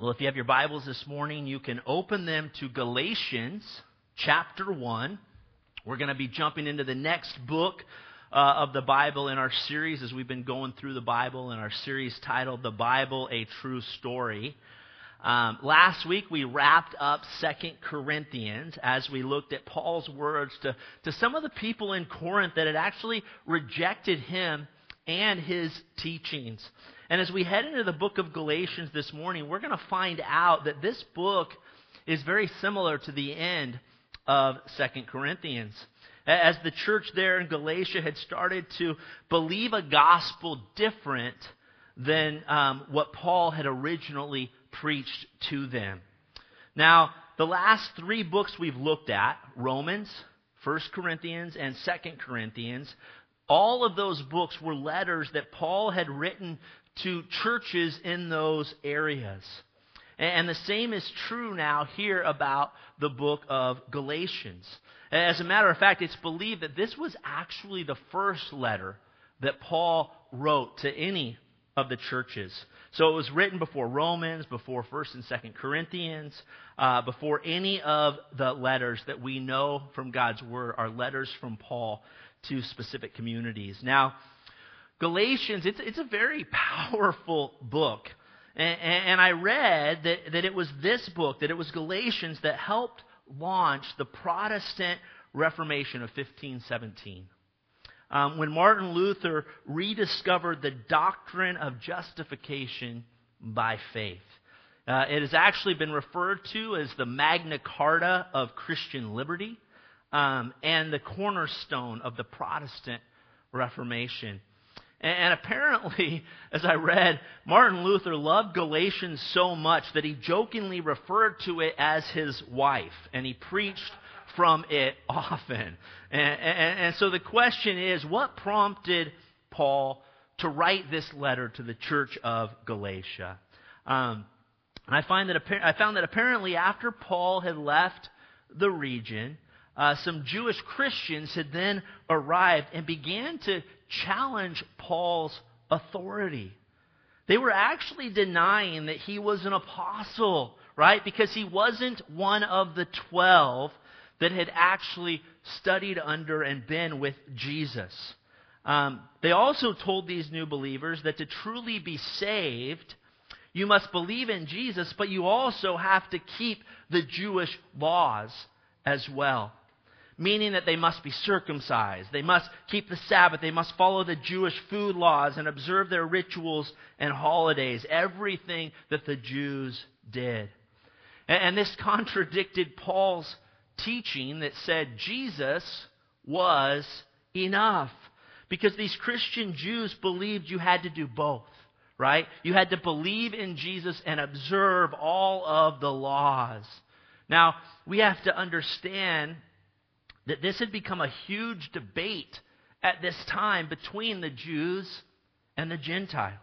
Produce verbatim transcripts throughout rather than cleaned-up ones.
Well, if you have your Bibles this morning, you can open them to Galatians chapter one. We're going to be jumping into the next book uh, of the Bible in our series as we've been going through the Bible in our series titled The Bible, A True Story. Um, last week we wrapped up Second Corinthians as we looked at Paul's words to, to some of the people in Corinth that had actually rejected him and his teachings. And as we head into the book of Galatians this morning, we're going to find out that this book is very similar to the end of Second Corinthians. As the church there in Galatia had started to believe a gospel different than um, what Paul had originally preached to them. Now, the last three books we've looked at, Romans, First Corinthians, and Second Corinthians, all of those books were letters that Paul had written to churches in those areas. And the same is true now here about the book of Galatians. As a matter of fact, it's believed that this was actually the first letter that Paul wrote to any of the churches. So it was written before Romans, before First and Second Corinthians, uh, before any of the letters that we know from God's Word are letters from Paul to specific communities. Now, Galatians, it's, it's a very powerful book. And, and I read that, that it was this book, that it was Galatians, that helped launch the Protestant Reformation of fifteen seventeen. Um, when Martin Luther rediscovered the doctrine of justification by faith. Uh, it has actually been referred to as the Magna Carta of Christian liberty um, and the cornerstone of the Protestant Reformation. And apparently, as I read, Martin Luther loved Galatians so much that he jokingly referred to it as his wife, and he preached from it often. And, and, and so the question is, what prompted Paul to write this letter to the church of Galatia? Um, and I find that I found that apparently after Paul had left the region, uh, some Jewish Christians had then arrived and began to challenge Paul's authority. They were actually denying that he was an apostle, right? Because he wasn't one of the twelve that had actually studied under and been with Jesus. Um, they also told these new believers that to truly be saved, you must believe in Jesus, but you also have to keep the Jewish laws as well. Meaning that they must be circumcised, they must keep the Sabbath, they must follow the Jewish food laws and observe their rituals and holidays, everything that the Jews did. And, and this contradicted Paul's teaching that said Jesus was enough. Because these Christian Jews believed you had to do both, right? You had to believe in Jesus and observe all of the laws. Now, we have to understand that this had become a huge debate at this time between the Jews and the Gentiles.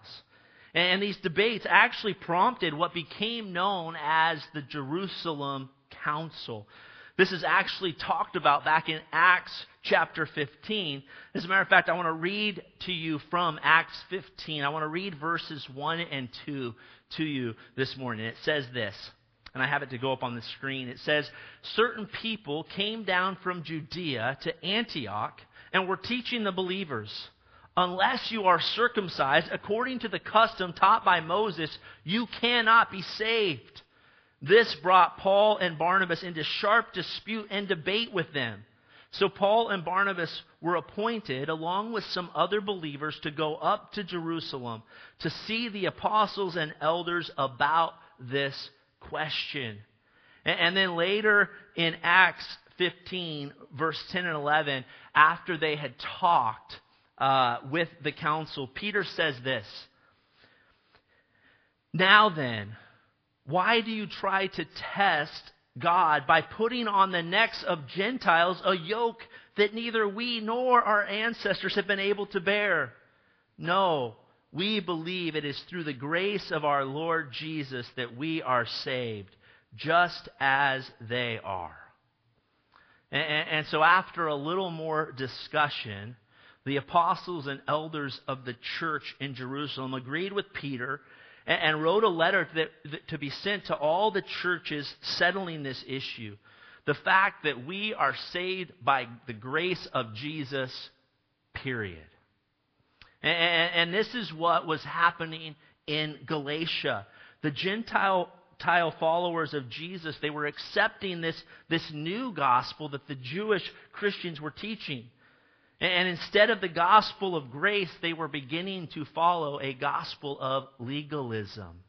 And these debates actually prompted what became known as the Jerusalem Council. This is actually talked about back in Acts chapter fifteen. As a matter of fact, I want to read to you from Acts fifteen. I want to read verses one and two to you this morning. It says this. And I have it to go up on the screen. It says, certain people came down from Judea to Antioch and were teaching the believers, unless you are circumcised according to the custom taught by Moses, you cannot be saved. This brought Paul and Barnabas into sharp dispute and debate with them. So Paul and Barnabas were appointed, along with some other believers, to go up to Jerusalem to see the apostles and elders about this question. And then later in Acts fifteen, verse ten and eleven, after they had talked uh, with the council, Peter says this, now then, why do you try to test God by putting on the necks of Gentiles a yoke that neither we nor our ancestors have been able to bear? No, we believe it is through the grace of our Lord Jesus that we are saved, just as they are. And, and so after a little more discussion, the apostles and elders of the church in Jerusalem agreed with Peter and, and wrote a letter that, that, to be sent to all the churches settling this issue. The fact that we are saved by the grace of Jesus, period. And, and this is what was happening in Galatia. The Gentile followers of Jesus, they were accepting this, this new gospel that the Jewish Christians were teaching. And instead of the gospel of grace, they were beginning to follow a gospel of legalism.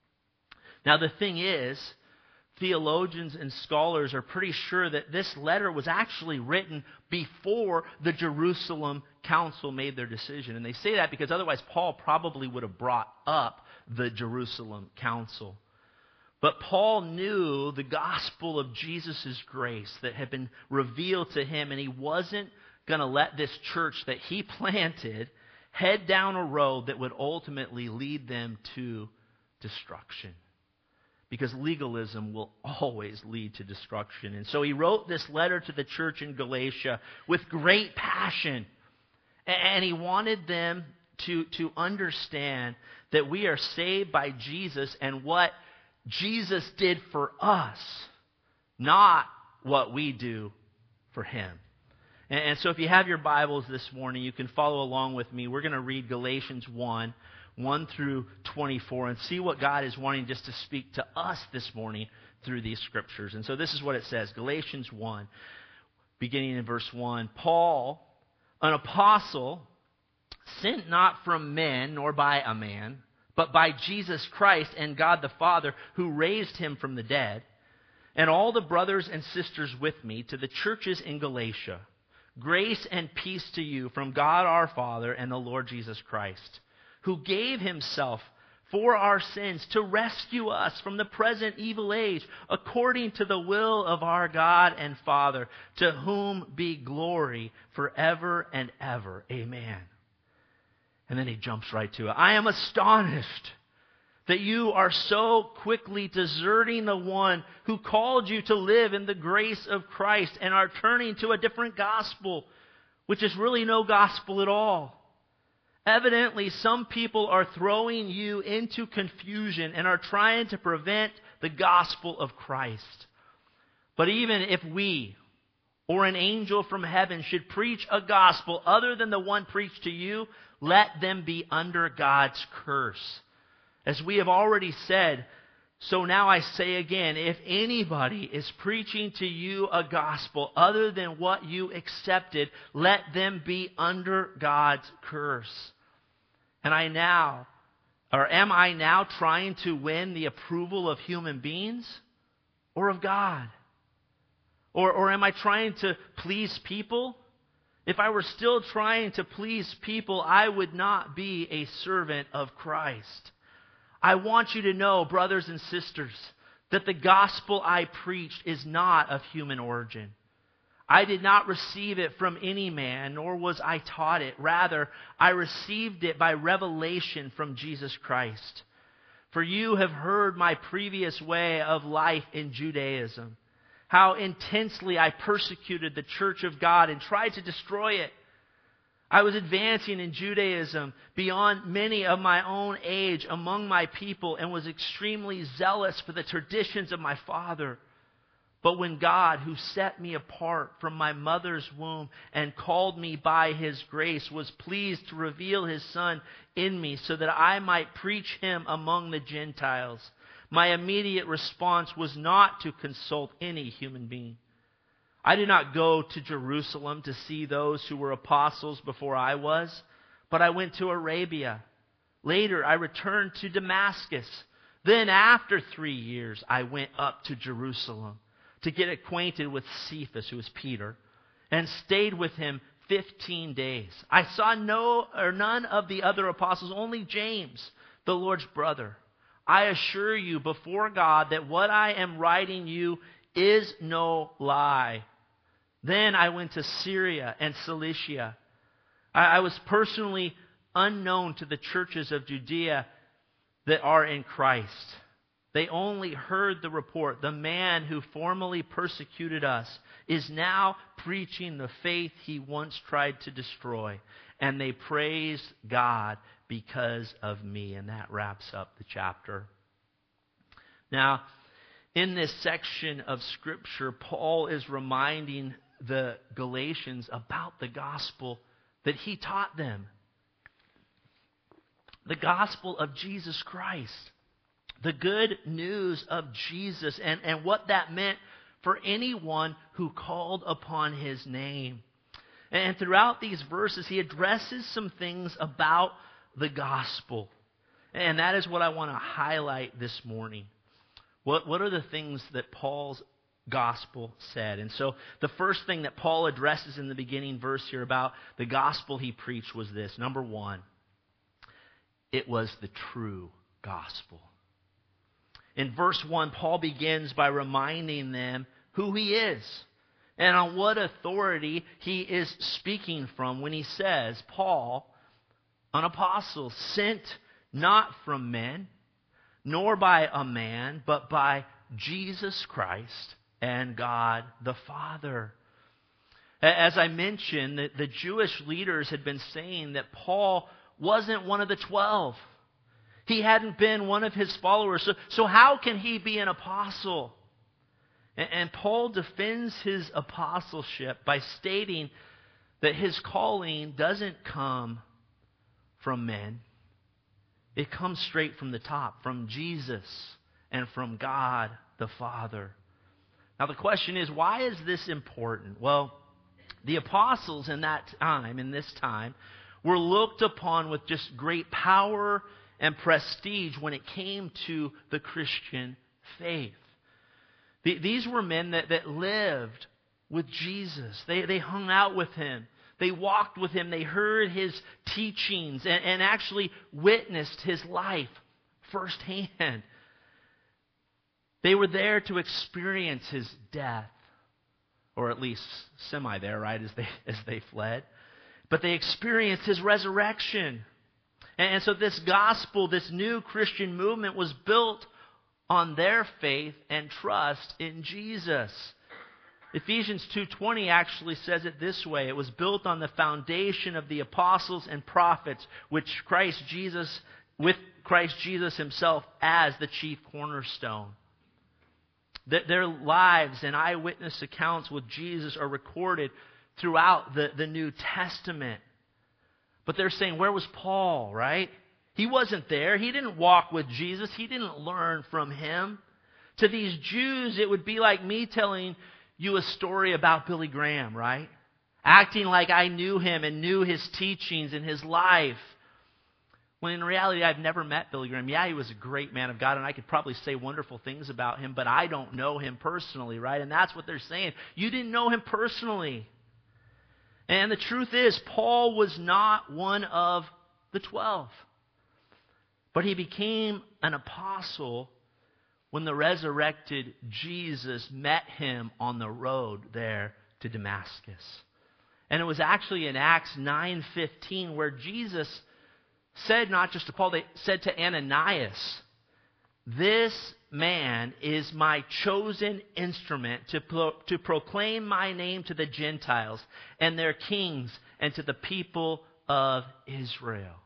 Now the thing is, theologians and scholars are pretty sure that this letter was actually written before the Jerusalem council made their decision. And they say that because otherwise Paul probably would have brought up the Jerusalem council. But Paul knew the gospel of Jesus' grace that had been revealed to him, and he wasn't going to let this church that he planted head down a road that would ultimately lead them to destruction. Because legalism will always lead to destruction. And so he wrote this letter to the church in Galatia with great passion. And he wanted them to, to understand that we are saved by Jesus and what Jesus did for us, not what we do for him. And, and so if you have your Bibles this morning, you can follow along with me. We're going to read Galatians one, one through twenty-four, and see what God is wanting just to speak to us this morning through these scriptures. And so this is what it says, Galatians one, beginning in verse one. Paul, an apostle, sent not from men nor by a man, but by Jesus Christ and God the Father, who raised him from the dead, and all the brothers and sisters with me, to the churches in Galatia. Grace and peace to you from God our Father and the Lord Jesus Christ, who gave himself for our sins to rescue us from the present evil age, according to the will of our God and Father, to whom be glory forever and ever. Amen. And then he jumps right to it. I am astonished that you are so quickly deserting the one who called you to live in the grace of Christ and are turning to a different gospel, which is really no gospel at all. Evidently, some people are throwing you into confusion and are trying to prevent the gospel of Christ. But even if we or an angel from heaven should preach a gospel other than the one preached to you, let them be under God's curse. As we have already said, so now I say again, if anybody is preaching to you a gospel other than what you accepted, let them be under God's curse. And I now, or am I now trying to win the approval of human beings or of God? Or, or am I trying to please people? If I were still trying to please people, I would not be a servant of Christ. I want you to know, brothers and sisters, that the gospel I preached is not of human origin. I did not receive it from any man, nor was I taught it. Rather, I received it by revelation from Jesus Christ. For you have heard my previous way of life in Judaism, how intensely I persecuted the church of God and tried to destroy it. I was advancing in Judaism beyond many of my own age among my people and was extremely zealous for the traditions of my father. But when God, who set me apart from my mother's womb and called me by His grace, was pleased to reveal His Son in me so that I might preach Him among the Gentiles, my immediate response was not to consult any human being. I did not go to Jerusalem to see those who were apostles before I was, but I went to Arabia. Later, I returned to Damascus. Then, after three years, I went up to Jerusalem to get acquainted with Cephas, who was Peter, and stayed with him fifteen days. I saw no or none of the other apostles, only James, the Lord's brother. I assure you before God that what I am writing you is no lie. Then I went to Syria and Cilicia. I, I was personally unknown to the churches of Judea that are in Christ. They only heard the report. The man who formerly persecuted us is now preaching the faith he once tried to destroy. And they praised God because of me. And that wraps up the chapter. Now, in this section of Scripture, Paul is reminding the Galatians about the gospel that he taught them. The gospel of Jesus Christ. The good news of Jesus and, and what that meant for anyone who called upon his name. And throughout these verses, he addresses some things about the gospel. And that is what I want to highlight this morning. What, what are the things that Paul's gospel said? And so the first thing that Paul addresses in the beginning verse here about the gospel he preached was this. Number one, it was the true gospel. In verse one, Paul begins by reminding them who he is and on what authority he is speaking from when he says, Paul, an apostle, sent not from men, nor by a man, but by Jesus Christ and God the Father. As I mentioned, the, the Jewish leaders had been saying that Paul wasn't one of the twelve. He hadn't been one of his followers. So, so how can he be an apostle? And, and Paul defends his apostleship by stating that his calling doesn't come from men. It comes straight from the top, from Jesus and from God the Father. Now the question is, why is this important? Well, the apostles in that time, in this time, were looked upon with just great power and prestige when it came to the Christian faith. The, these were men that, that lived with Jesus. They, they hung out with him. They walked with him. They heard his teachings and, and actually witnessed his life firsthand. They were there to experience his death, or at least semi there, right, as they as they fled. But they experienced his resurrection. And so this gospel, this new Christian movement was built on their faith and trust in Jesus. Ephesians two twenty actually says it this way. It was built on the foundation of the apostles and prophets, which Christ Jesus, with Christ Jesus himself as the chief cornerstone. That their lives and eyewitness accounts with Jesus are recorded throughout the, the New Testament. But they're saying, where was Paul, right? He wasn't there. He didn't walk with Jesus. He didn't learn from him. To these Jews, it would be like me telling you a story about Billy Graham, right? Acting like I knew him and knew his teachings and his life. When in reality, I've never met Billy Graham. Yeah, he was a great man of God, and I could probably say wonderful things about him, but I don't know him personally, right? And that's what they're saying. You didn't know him personally. And the truth is, Paul was not one of the twelve. But he became an apostle when the resurrected Jesus met him on the road there to Damascus. And it was actually in Acts nine fifteen where Jesus said not just to Paul, they said to Ananias, "This man is my chosen instrument to, pro- to proclaim my name to the Gentiles and their kings and to the people of Israel."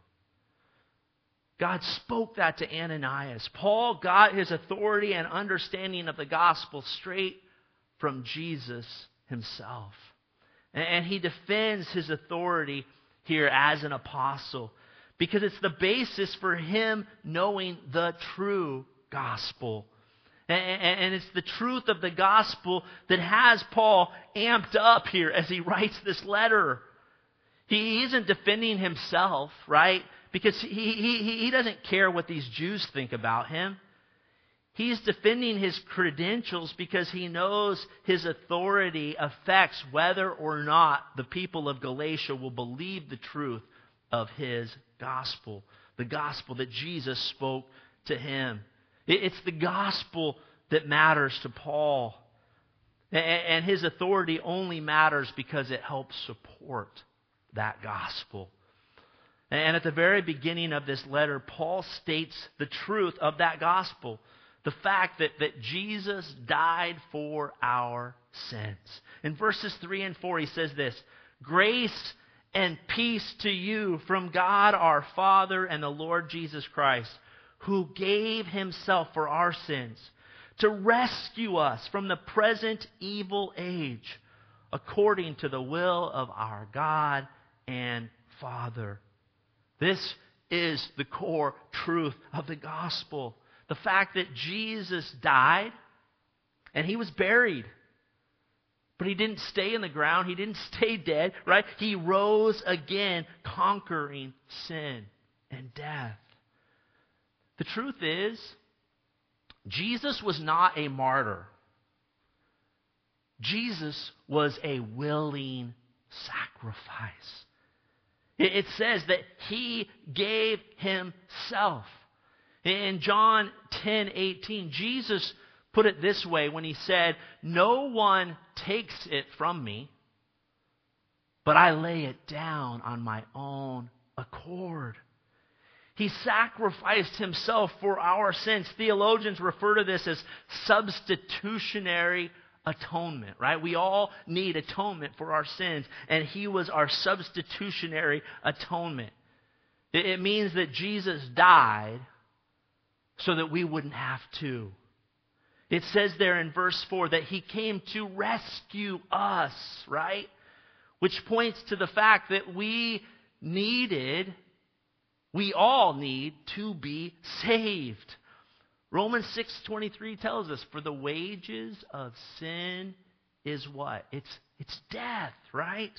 God spoke that to Ananias. Paul got his authority and understanding of the gospel straight from Jesus himself. And he defends his authority here as an apostle because it's the basis for him knowing the true gospel. And it's the truth of the gospel that has Paul amped up here as he writes this letter. He isn't defending himself, right? Because he, he, he doesn't care what these Jews think about him. He's defending his credentials because he knows his authority affects whether or not the people of Galatia will believe the truth of his gospel. The gospel that Jesus spoke to him. It's the gospel that matters to Paul. And his authority only matters because it helps support that gospel. And at the very beginning of this letter, Paul states the truth of that gospel. The fact that, that Jesus died for our sins. In verses three and four, he says this, "Grace and peace to you from God our Father and the Lord Jesus Christ, who gave himself for our sins to rescue us from the present evil age, according to the will of our God and Father. This is the core truth of the gospel. The fact that Jesus died and he was buried. But he didn't stay in the ground. He didn't stay dead, right? He rose again, conquering sin and death. The truth is, Jesus was not a martyr. Jesus was a willing sacrifice. It says that he gave himself. In John ten eighteen, Jesus put it this way when he said, "No one takes it from me, but I lay it down on my own accord." He sacrificed himself for our sins. Theologians refer to this as substitutionary atonement, right? We all need atonement for our sins, and he was our substitutionary atonement. It means that Jesus died so that we wouldn't have to. It says there in verse four that he came to rescue us, right? Which points to the fact that we needed, we all need to be saved. Romans six twenty-three tells us, for the wages of sin is what? It's, it's death, right?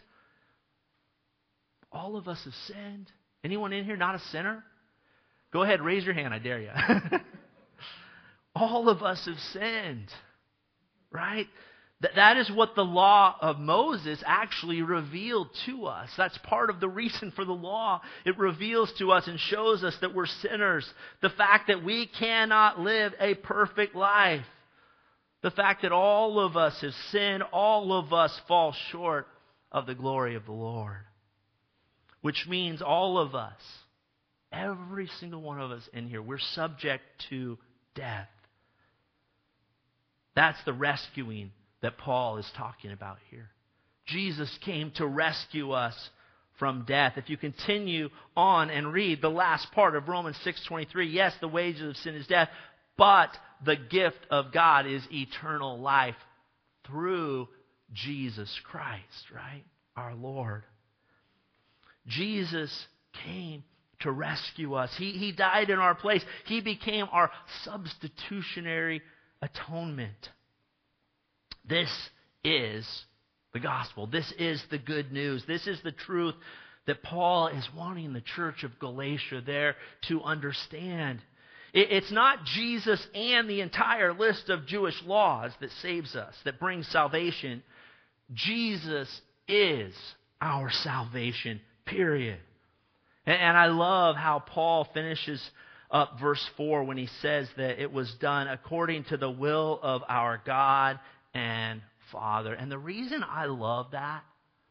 All of us have sinned. Anyone in here not a sinner? Go ahead, raise your hand, I dare you. All of us have sinned, right? That, that is what the law of Moses actually revealed to us. That's part of the reason for the law. It reveals to us and shows us that we're sinners. The fact that we cannot live a perfect life. The fact that all of us have sinned, all of us fall short of the glory of the Lord. Which means all of us, every single one of us in here, we're subject to death. That's the rescuing that Paul is talking about here. Jesus came to rescue us from death. If you continue on and read the last part of Romans six twenty-three, yes, the wages of sin is death, but the gift of God is eternal life through Jesus Christ, right? Our Lord. Jesus came to rescue us. He, he died in our place. He became our substitutionary atonement. This is the gospel. This is the good news. This is the truth that Paul is wanting the church of Galatia there to understand. It, it's not Jesus and the entire list of Jewish laws that saves us, that brings salvation. Jesus is our salvation, period. And, and I love how Paul finishes up verse four when he says that it was done according to the will of our God and Father. And the reason I love that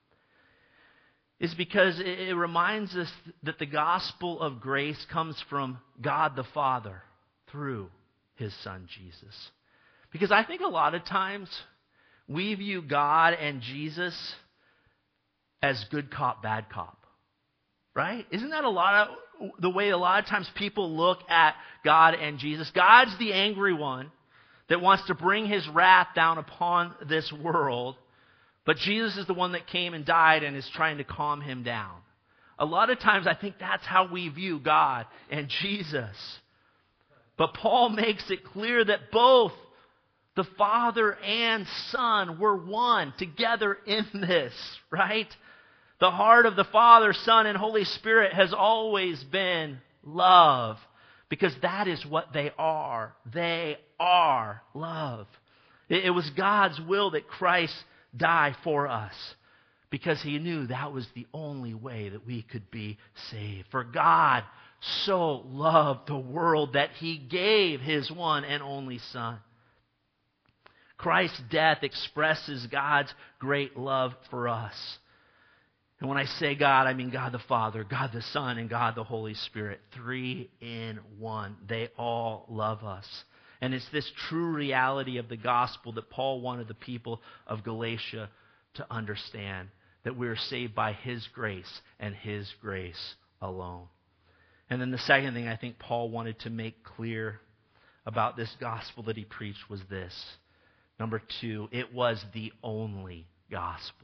is because it, it reminds us that the gospel of grace comes from God the Father through his Son Jesus. Because I think a lot of times we view God and Jesus as good cop, bad cop. Right? Isn't that a lot of the way a lot of times people look at God and Jesus? God's the angry one that wants to bring his wrath down upon this world, but Jesus is the one that came and died and is trying to calm him down. A lot of times I think that's how we view God and Jesus. But Paul makes it clear that both the Father and Son were one together in this, right? The heart of the Father, Son, and Holy Spirit has always been love, because that is what they are. They are love. It was God's will that Christ die for us, because he knew that was the only way that we could be saved. For God so loved the world that he gave his one and only Son. Christ's death expresses God's great love for us. And when I say God, I mean God the Father, God the Son, and God the Holy Spirit. Three in one. They all love us. And it's this true reality of the gospel that Paul wanted the people of Galatia to understand. that we are saved by His grace and His grace alone. And then the second thing I think Paul wanted to make clear about this gospel that he preached was this. Number two, it was the only gospel.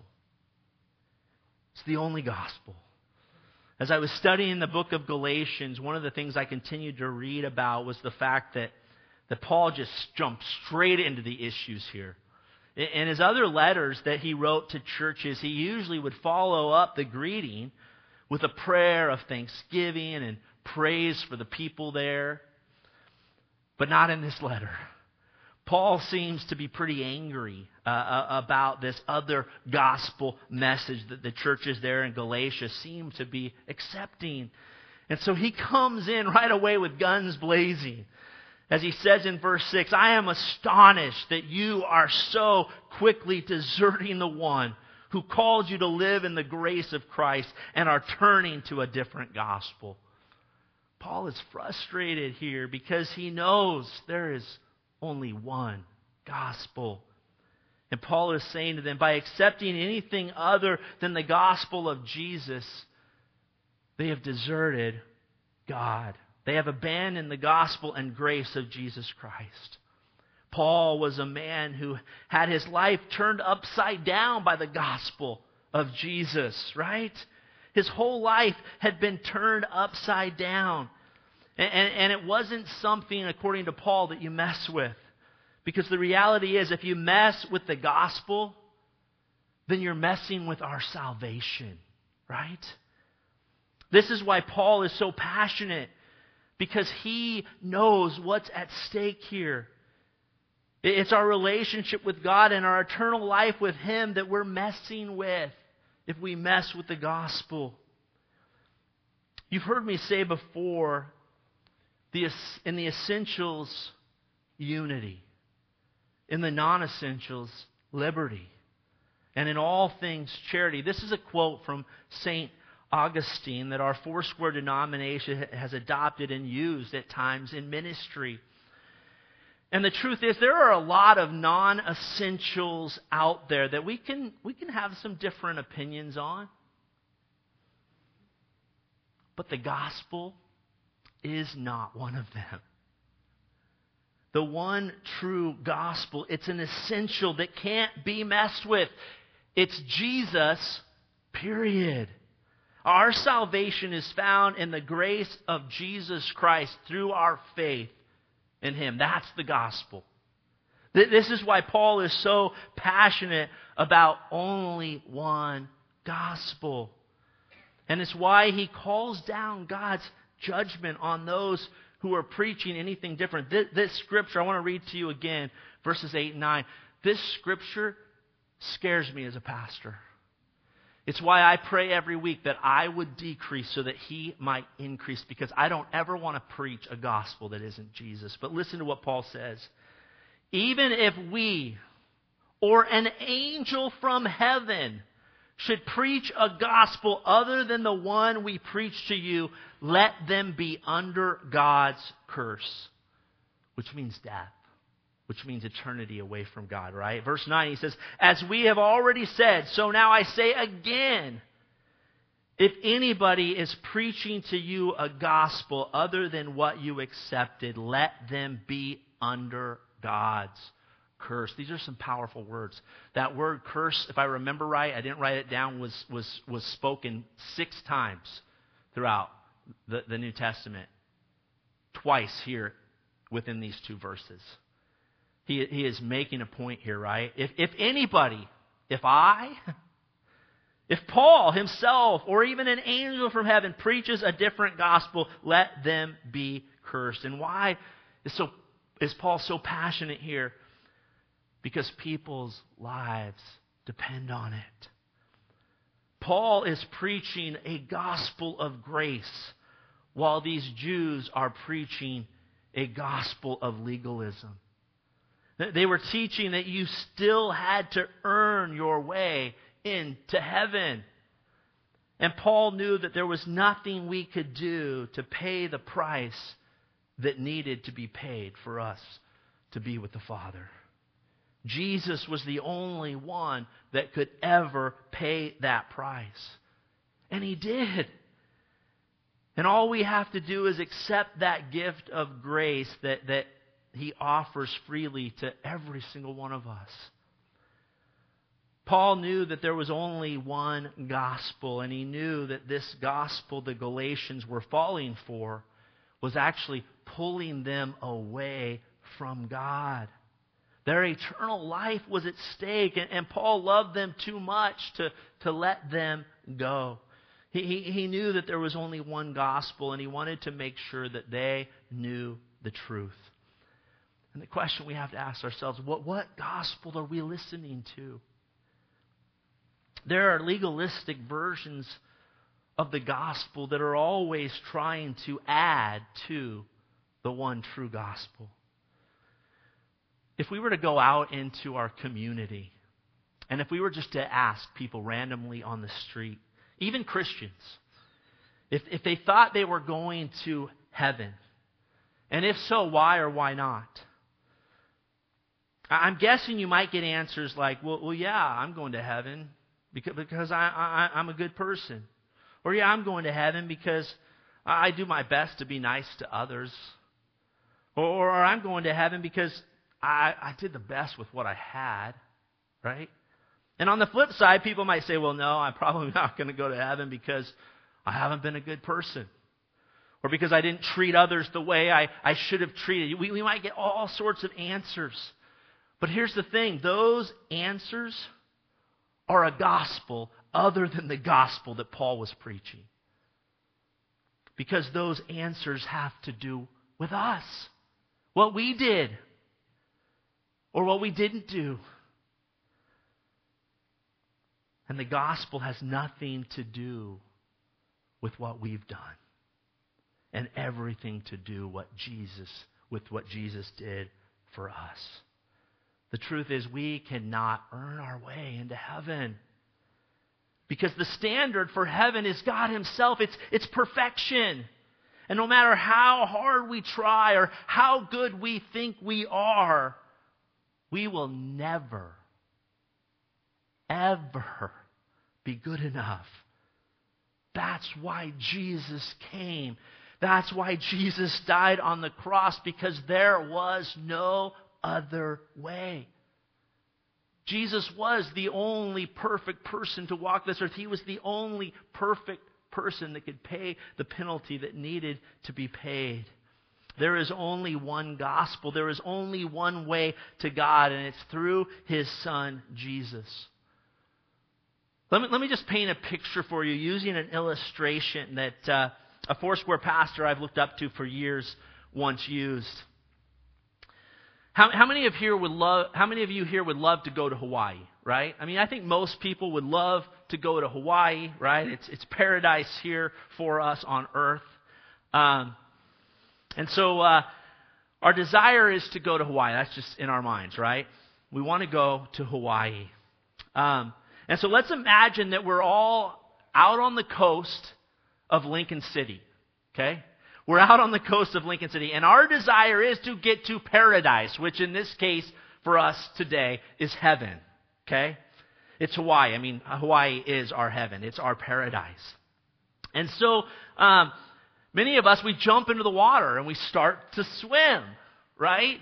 It's the only gospel. As I was studying the book of Galatians, one of the things I continued to read about was the fact that, that Paul just jumped straight into the issues here. In his other letters that he wrote to churches, he usually would follow up the greeting with a prayer of thanksgiving and praise for the people there. But not in this letter. Paul seems to be pretty angry uh, about this other gospel message that the churches there in Galatia seem to be accepting. And so he comes in right away with guns blazing. As he says in verse six, I am astonished that you are so quickly deserting the one who called you to live in the grace of Christ and are turning to a different gospel. Paul is frustrated here because he knows there is only one gospel. And Paul is saying to them, by accepting anything other than the gospel of Jesus, they have deserted God. They have abandoned the gospel and grace of Jesus Christ. Paul was a man who had his life turned upside down by the gospel of Jesus, right? His whole life had been turned upside down. And, and, and it wasn't something, according to Paul, that you mess with. Because the reality is, if you mess with the gospel, then you're messing with our salvation, right? This is why Paul is so passionate, because he knows what's at stake here. It's our relationship with God and our eternal life with Him that we're messing with if we mess with the gospel. You've heard me say before, the, in the essentials, unity. In the non-essentials, liberty. And in all things, charity. This is a quote from Saint Augustine that our Foursquare denomination has adopted and used at times in ministry. And the truth is, there are a lot of non-essentials out there that we can, we can have some different opinions on. But the gospel is not one of them. The one true gospel, it's an essential that can't be messed with. It's Jesus, period. Our salvation is found in the grace of Jesus Christ through our faith in Him. That's the gospel. This is why Paul is so passionate about only one gospel. And it's why he calls down God's judgment on those who are preaching anything different. This, this scripture, I want to read to you again, verses eight and nine. This scripture scares me as a pastor. It's why I pray every week that I would decrease so that He might increase, because I don't ever want to preach a gospel that isn't Jesus. But listen to what Paul says. Even if we or an angel from heaven should preach a gospel other than the one we preach to you, let them be under God's curse, which means death, which means eternity away from God, right? Verse nine, he says, as we have already said, so now I say again, if anybody is preaching to you a gospel other than what you accepted, let them be under God's curse. These are some powerful words. That word curse, if I remember right, I didn't write it down, was was was spoken six times throughout the, the New Testament. Twice here within these two verses. He, he is making a point here, right? If, if anybody, if I, if Paul himself, or even an angel from heaven preaches a different gospel, let them be cursed. And why is, so, is Paul so passionate here? Because people's lives depend on it. Paul is preaching a gospel of grace, while these Jews are preaching a gospel of legalism. They were teaching that you still had to earn your way into heaven. And Paul knew that there was nothing we could do to pay the price that needed to be paid for us to be with the Father. Jesus was the only one that could ever pay that price. And He did. And all we have to do is accept that gift of grace that, that He offers freely to every single one of us. Paul knew that there was only one gospel, and he knew that this gospel the Galatians were falling for was actually pulling them away from God. Their eternal life was at stake, and, and Paul loved them too much to, to let them go. He, he, he knew that there was only one gospel, and he wanted to make sure that they knew the truth. And the question we have to ask ourselves, what, what gospel are we listening to? There are legalistic versions of the gospel that are always trying to add to the one true gospel. If we were to go out into our community, and if we were just to ask people randomly on the street, even Christians, if, if they thought they were going to heaven, and if so, why or why not? I'm guessing you might get answers like, well, well yeah, I'm going to heaven because, because I, I, I'm a good person. Or yeah, I'm going to heaven because I do my best to be nice to others. Or, or I'm going to heaven because I, I did the best with what I had, right? And on the flip side, people might say, well, no, I'm probably not going to go to heaven because I haven't been a good person. Or because I didn't treat others the way I, I should have treated. We, we might get all sorts of answers. But here's the thing. Those answers are a gospel other than the gospel that Paul was preaching. Because those answers have to do with us. What we did. Or what we didn't do. And the gospel has nothing to do with what we've done. And everything to do what Jesus, with what Jesus did for us. The truth is we cannot earn our way into heaven. Because the standard for heaven is God Himself. It's, it's perfection. And no matter how hard we try or how good we think we are, we will never, ever be good enough. That's why Jesus came. That's why Jesus died on the cross, because there was no other way. Jesus was the only perfect person to walk this earth. He was the only perfect person that could pay the penalty that needed to be paid. There is only one gospel. There is only one way to God, and it's through His Son, Jesus. Let me, let me just paint a picture for you using an illustration that uh, a Foursquare pastor I've looked up to for years once used. How, how many of here would love? How many of you here would love to go to Hawaii? Right? I mean, I think most people would love to go to Hawaii. Right? It's it's paradise here for us on earth, um, and so uh, our desire is to go to Hawaii. That's just in our minds, right? We want to go to Hawaii, um, and so let's imagine that we're all out on the coast of Lincoln City. Okay. We're out on the coast of Lincoln City, and our desire is to get to paradise, which in this case, for us today, is heaven. Okay? It's Hawaii. I mean, Hawaii is our heaven. It's our paradise. And so, um, many of us, we jump into the water and we start to swim, right?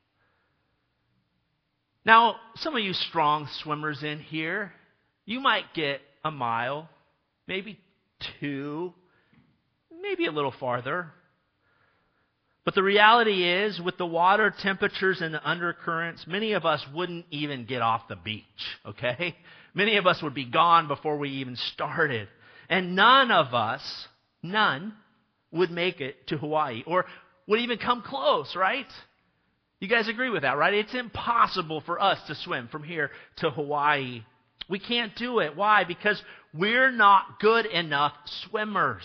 Now, some of you strong swimmers in here, you might get a mile, maybe two, maybe a little farther. But the reality is, with the water temperatures and the undercurrents, many of us wouldn't even get off the beach, okay? Many of us would be gone before we even started. And none of us, none, would make it to Hawaii or would even come close, right? You guys agree with that, right? It's impossible for us to swim from here to Hawaii. We can't do it. Why? Because we're not good enough swimmers.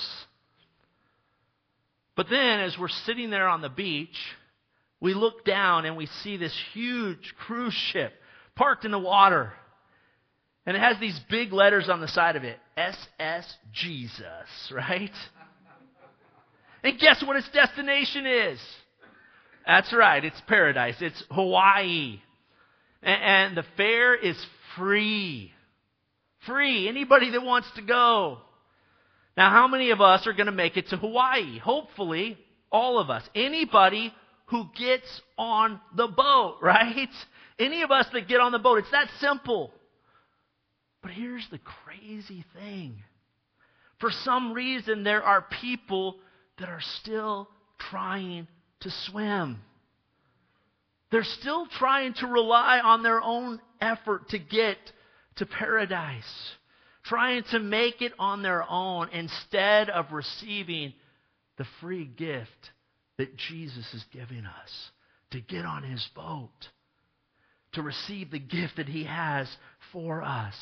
But then, as we're sitting there on the beach, we look down and we see this huge cruise ship parked in the water. And it has these big letters on the side of it, S S Jesus, right? And guess what its destination is? That's right, it's paradise. It's Hawaii. And, and the fare is free. Free. Anybody that wants to go. Now, how many of us are going to make it to Hawaii? Hopefully, all of us. Anybody who gets on the boat, right? Any of us that get on the boat. It's that simple. But here's the crazy thing. For some reason, there are people that are still trying to swim. They're still trying to rely on their own effort to get to paradise. Trying to make it on their own instead of receiving the free gift that Jesus is giving us. To get on His boat. To receive the gift that He has for us.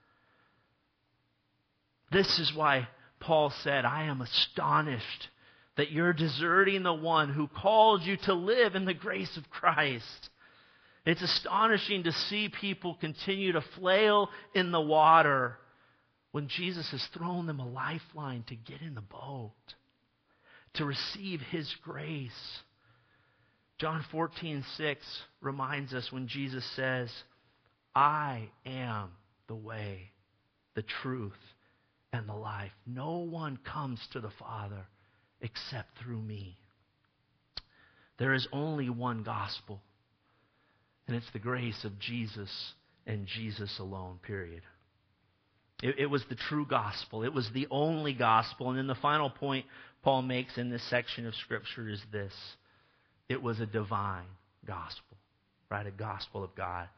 This is why Paul said, I am astonished that you're deserting the one who called you to live in the grace of Christ. It's astonishing to see people continue to flail in the water when Jesus has thrown them a lifeline to get in the boat, to receive His grace. John fourteen six reminds us when Jesus says, I am the way, the truth, and the life. No one comes to the Father except through me. There is only one gospel, and it's the grace of Jesus and Jesus alone, period. It, it was the true gospel. It was the only gospel. And then the final point Paul makes in this section of Scripture is this. It was a divine gospel, right? A gospel of God.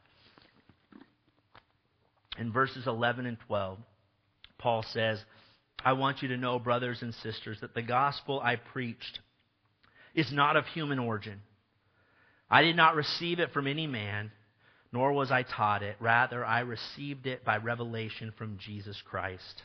In verses eleven and twelve, Paul says, I want you to know, brothers and sisters, that the gospel I preached is not of human origin. I did not receive it from any man, nor was I taught it. Rather, I received it by revelation from Jesus Christ.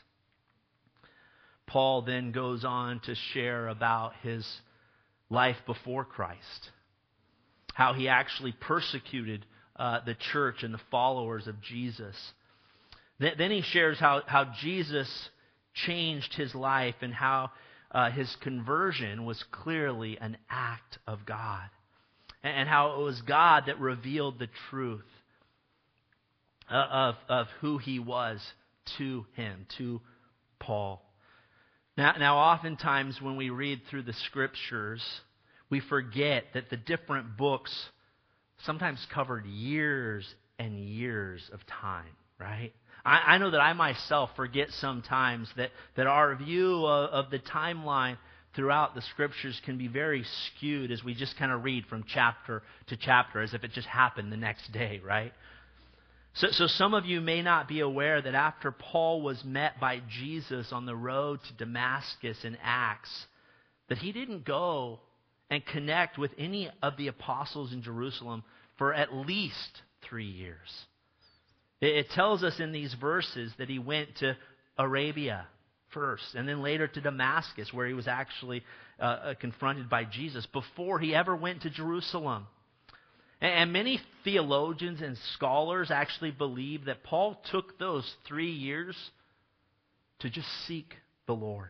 Paul then goes on to share about his life before Christ, how he actually persecuted uh, the church and the followers of Jesus. Th- then he shares how, how Jesus changed his life and how uh, his conversion was clearly an act of God, and, and how it was God that revealed the truth uh, of, of who he was to him, to Paul. Now, now, oftentimes when we read through the Scriptures, we forget that the different books sometimes covered years and years of time, right? I, I know that I myself forget sometimes that, that our view of, of the timeline throughout the Scriptures can be very skewed as we just kind of read from chapter to chapter as if it just happened the next day, right? So, so some of you may not be aware that after Paul was met by Jesus on the road to Damascus in Acts, that he didn't go and connect with any of the apostles in Jerusalem for at least three years. It, it tells us in these verses that he went to Arabia first, and then later to Damascus, where he was actually uh, confronted by Jesus, before he ever went to Jerusalem. And many theologians and scholars actually believe that Paul took those three years to just seek the Lord.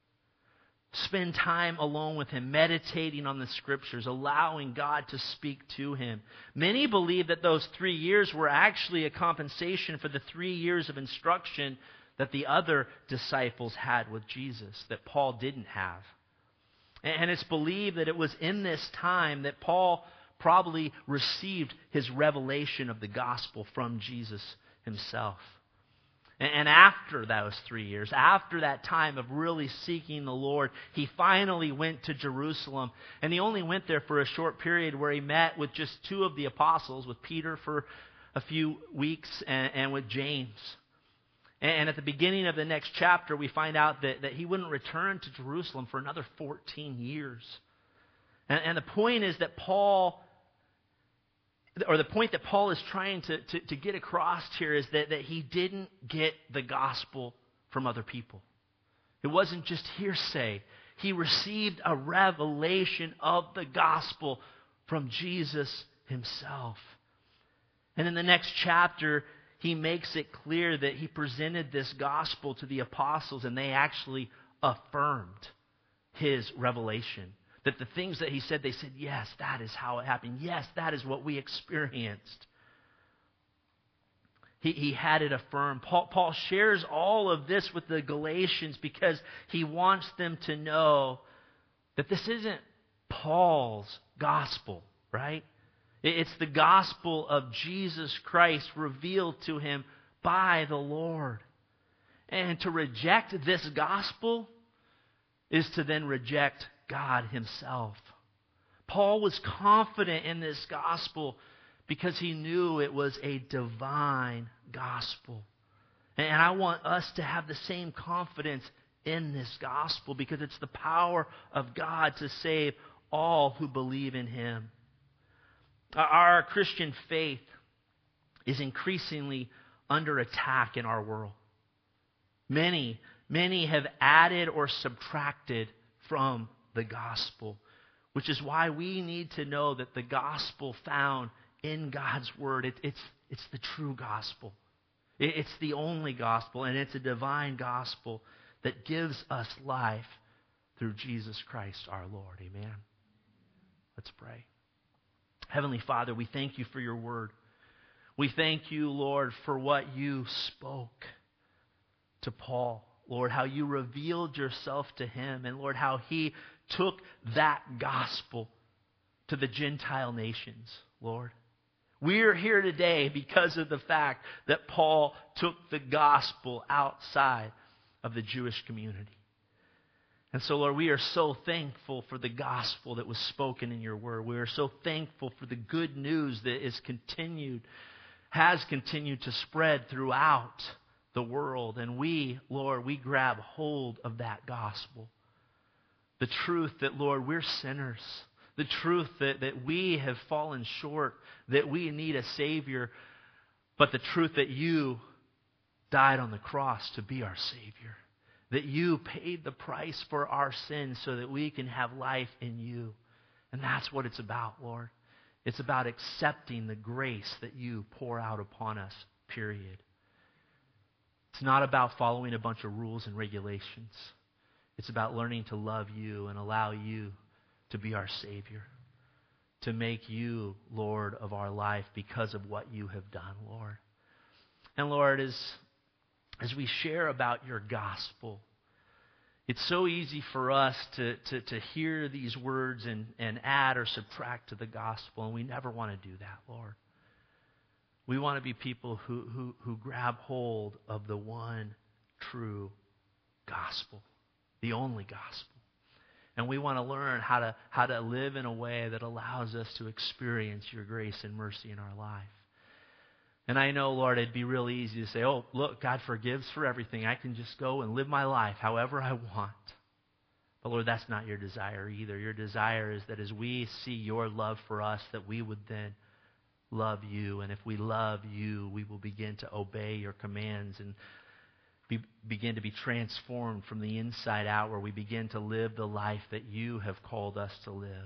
Spend time alone with Him, meditating on the Scriptures, allowing God to speak to him. Many believe that those three years were actually a compensation for the three years of instruction that the other disciples had with Jesus, that Paul didn't have. And it's believed that it was in this time that Paul probably received his revelation of the gospel from Jesus himself. And after those three years, after that time of really seeking the Lord, he finally went to Jerusalem. And he only went there for a short period where he met with just two of the apostles, with Peter for a few weeks and, and with James. And at the beginning of the next chapter, we find out that, that he wouldn't return to Jerusalem for another fourteen years. And, and the point is that Paul... Or the point that Paul is trying to, to, to get across here is that, that he didn't get the gospel from other people. It wasn't just hearsay. He received a revelation of the gospel from Jesus himself. And in the next chapter, he makes it clear that he presented this gospel to the apostles, and they actually affirmed his revelation. That the things that he said, they said, yes, that is how it happened. Yes, that is what we experienced. He, he had it affirmed. Paul, Paul shares all of this with the Galatians because he wants them to know that this isn't Paul's gospel, right? It's the gospel of Jesus Christ revealed to him by the Lord. And to reject this gospel is to then reject God himself. Paul was confident in this gospel because he knew it was a divine gospel. And I want us to have the same confidence in this gospel because it's the power of God to save all who believe in him. Our Christian faith is increasingly under attack in our world. Many, many have added or subtracted from the gospel, which is why we need to know that the gospel found in God's Word, it, it's, it's the true gospel. It, it's the only gospel, and it's a divine gospel that gives us life through Jesus Christ our Lord. Amen. Let's pray. Heavenly Father, we thank you for your Word. We thank you, Lord, for what you spoke to Paul. Lord, how you revealed yourself to him, and Lord, how he took that gospel to the Gentile nations, Lord. We're here today because of the fact that Paul took the gospel outside of the Jewish community. And so, Lord, we are so thankful for the gospel that was spoken in your word. We are so thankful for the good news that is continued, has continued to spread throughout the world. And we, Lord, we grab hold of that gospel. The truth that, Lord, we're sinners. The truth that, that we have fallen short, that we need a Savior. But the truth that you died on the cross to be our Savior. That you paid the price for our sins so that we can have life in you. And that's what it's about, Lord. It's about accepting the grace that you pour out upon us, period. It's not about following a bunch of rules and regulations. It's about learning to love you and allow you to be our Savior. To make you Lord of our life because of what you have done, Lord. And Lord, as, as we share about your gospel, it's so easy for us to, to, to hear these words and, and add or subtract to the gospel, and we never want to do that, Lord. We want to be people who, who, who grab hold of the one true gospel, the only gospel. And we want to learn how to, how to live in a way that allows us to experience your grace and mercy in our life. And I know, Lord, it'd be really easy to say, oh, look, God forgives for everything. I can just go and live my life however I want. But Lord, that's not your desire either. Your desire is that as we see your love for us, that we would then love you. And if we love you, we will begin to obey your commands and be, begin to be transformed from the inside out, where we begin to live the life that you have called us to live.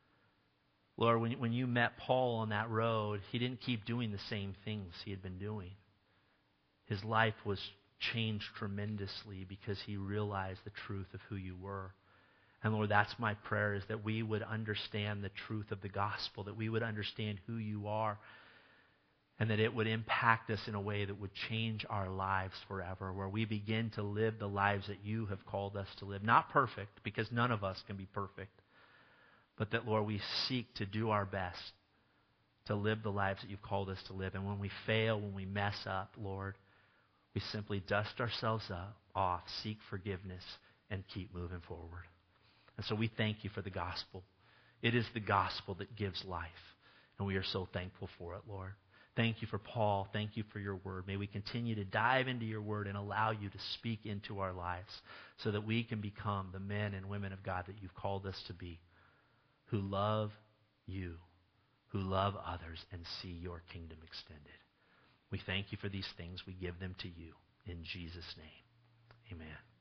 Lord, when, when you met Paul on that road, he didn't keep doing the same things he had been doing. His life was changed tremendously because he realized the truth of who you were. And Lord, that's my prayer, is that we would understand the truth of the gospel, that we would understand who you are, and that it would impact us in a way that would change our lives forever, where we begin to live the lives that you have called us to live. Not perfect, because none of us can be perfect. But that, Lord, we seek to do our best to live the lives that you've called us to live. And when we fail, when we mess up, Lord, we simply dust ourselves up, off, seek forgiveness, and keep moving forward. And so we thank you for the gospel. It is the gospel that gives life. And we are so thankful for it, Lord. Thank you for Paul. Thank you for your word. May we continue to dive into your word and allow you to speak into our lives so that we can become the men and women of God that you've called us to be, who love you, who love others, and see your kingdom extended. We thank you for these things. We give them to you. In Jesus' name, amen.